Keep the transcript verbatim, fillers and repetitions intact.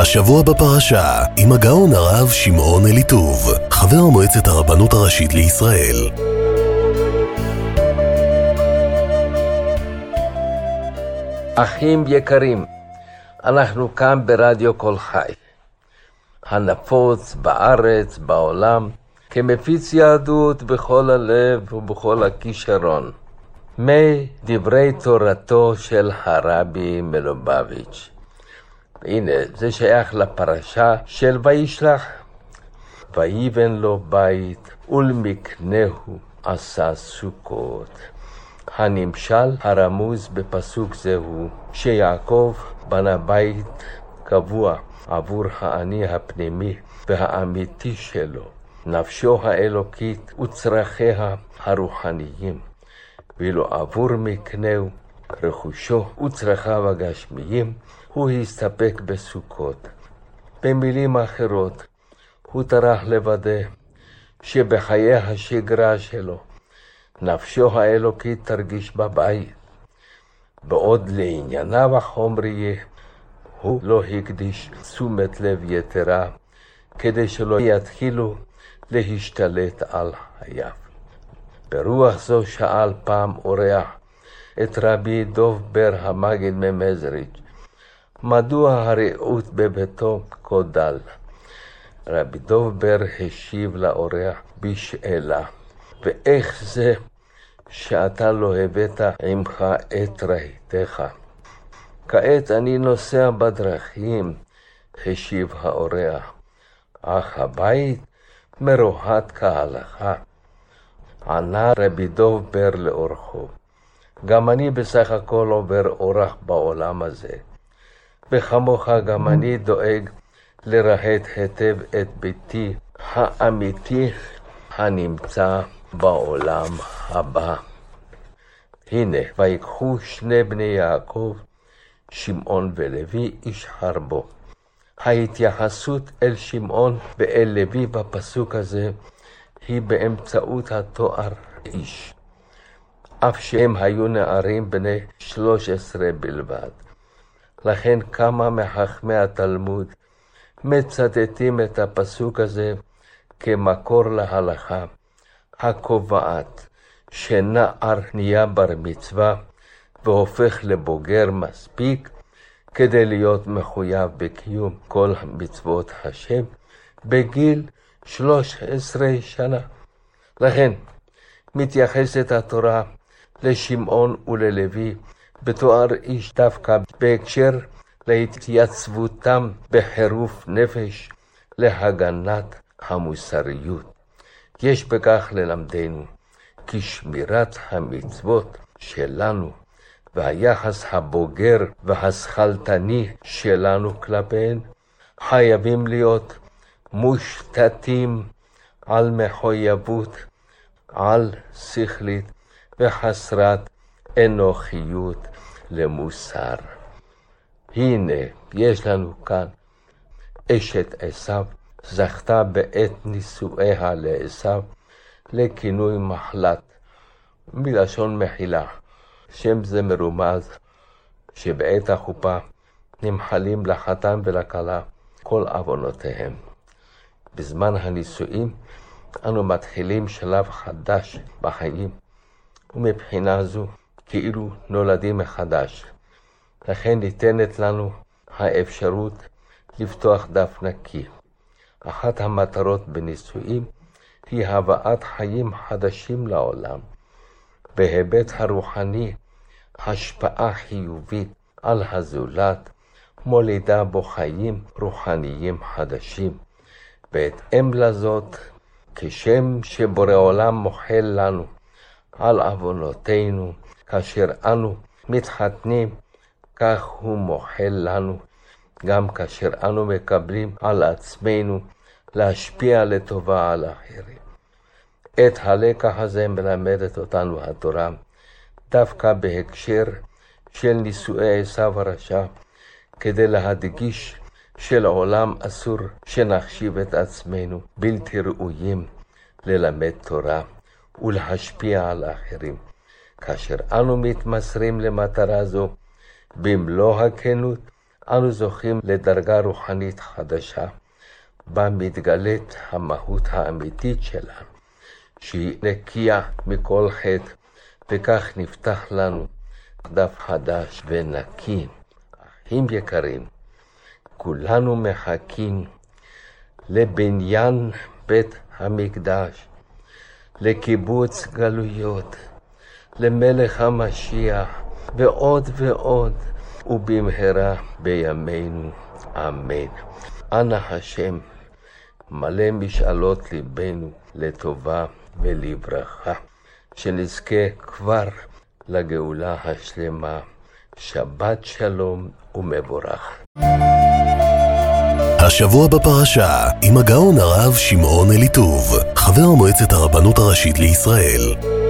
השבוע בפרשה, עם הגאון הרב שמעון אליטוב, חבר מועצת הרבנות הראשית לישראל. אחים יקרים, אנחנו כאן ברדיו כל חי, הנפוץ בארץ, בעולם, כמפיץ יהדות בכל הלב ובכל הכישרון. מדברי תורתו של הרבי מלובביץ'. הנה, זה שייך לפרשה של וישלח. ויבן לו בית ולמקנהו עשה סוכות. הנמשל הרמוז בפסוק זהו שיעקב בנה בית קבוע עבור האני הפנימי והאמיתי שלו, נפשו האלוקית וצרכיה הרוחניים, ואילו עבור מקנהו רכושו וצרכיו הגשמיים הוא הסתפק בסוכות. במילים אחרות, הוא טרח לוודא שבחיי השגרה שלו נפשו האלוקית תרגיש בבית, בעוד לענייניו החומריים הוא לא הקדיש תשומת לב יתרה כדי שלא יתחילו להשתלט על חייו. ברוח זו שאל פעם אורח את רבי דוב בר המגיד ממזריץ' מדוע הרעות בביתו כה דל. רבי דוב בר השיב לאורח בשאלה, ואיך זה שאתה לא הבאת עמך את רהיתך? כעת אני נוסע בדרכים, השיב האורח, אך הבית מרוהט כהלכה. ענה רבי דוב בר לאורחו, גם אני בסך הכל עובר אורח בעולם הזה, וכמוך גם אני דואג לרהט היטב את ביתי האמיתי הנמצא בעולם הבא. הנה, ויקחו שני בני יעקב, שמעון ולוי, איש חרבו. ההתייחסות אל שמעון ואל לוי בפסוק הזה היא באמצעות התואר איש, אף שהם היו נערים בני שלוש עשרה בלבד. לכן כמה מחכמי התלמוד מצטטים את הפסוק הזה כמקור להלכה הקובעת שנער נהיה בר מצווה והופך לבוגר מספיק כדי להיות מחויב בקיום כל מצוות השם בגיל שלוש עשרה שנה. לכן מתייחסת התורה לשמעון וללוי בתואר איש דווקא בהקשר להתייצבותם בחירוף נפש להגנת המוסריות. יש בכך ללמדנו כי שמירת המצוות שלנו והיחס הבוגר והשכלתני שלנו כלפיהן חייבים להיות מושתתים על מחויבות, על שכלית וחסרת אנוכיות למוסר. הנה, יש לנו כאן אשת עשיו, זכתה בעת נישואיה לעשיו לכינוי מחלת, מלשון מחילה. שם זה מרומז שבעת החופה נמחלים לחתן ולכלה כל עוונותיהם. בזמן הנישואים אנו מתחילים שלב חדש בחיים, ומבחינה זו כאילו נולדים מחדש. לכן ניתנת לנו האפשרות לפתוח דף נקי. אחת המטרות בנישואים היא הבאת חיים חדשים לעולם. בהיבט הרוחני, השפעה חיובית על הזולת מולידה בו חיים רוחניים חדשים. בהתאם לזאת, כשם שבורא עולם מוחל לנו על עוונותינו כאשר אנו מתחתנים, כך הוא מוחל לנו גם כאשר אנו מקבלים על עצמנו להשפיע לטובה על אחרים. את הלקח הזה מלמדת אותנו התורה דווקא בהקשר של נישואי עשיו הרשע, כדי להדגיש שלעולם אסור שנחשיב את עצמנו בלתי ראויים ללמד תורה ולהשפיע על האחרים. כאשר אנו מתמסרים למטרה זו במלוא הכנות, אנו זוכים לדרגה רוחנית חדשה, בה מתגלית המהות האמיתית שלנו, שהיא נקייה מכל חטא, וכך נפתח לנו דף חדש ונקי. אחים יקרים, כולנו מחכים לבניין בית המקדש, לקיבוץ גלויות, למלך המשיח, ועוד ועוד, ובמהרה בימינו, אמן. אנא השם, מלא משאלות ליבנו לטובה ולברכה, שנזכה כבר לגאולה השלמה. שבת שלום ומבורך. השבוע בפרשה עם הגאון הרב שמעון אליטוב, חבר מועצת הרבנות הראשית לישראל.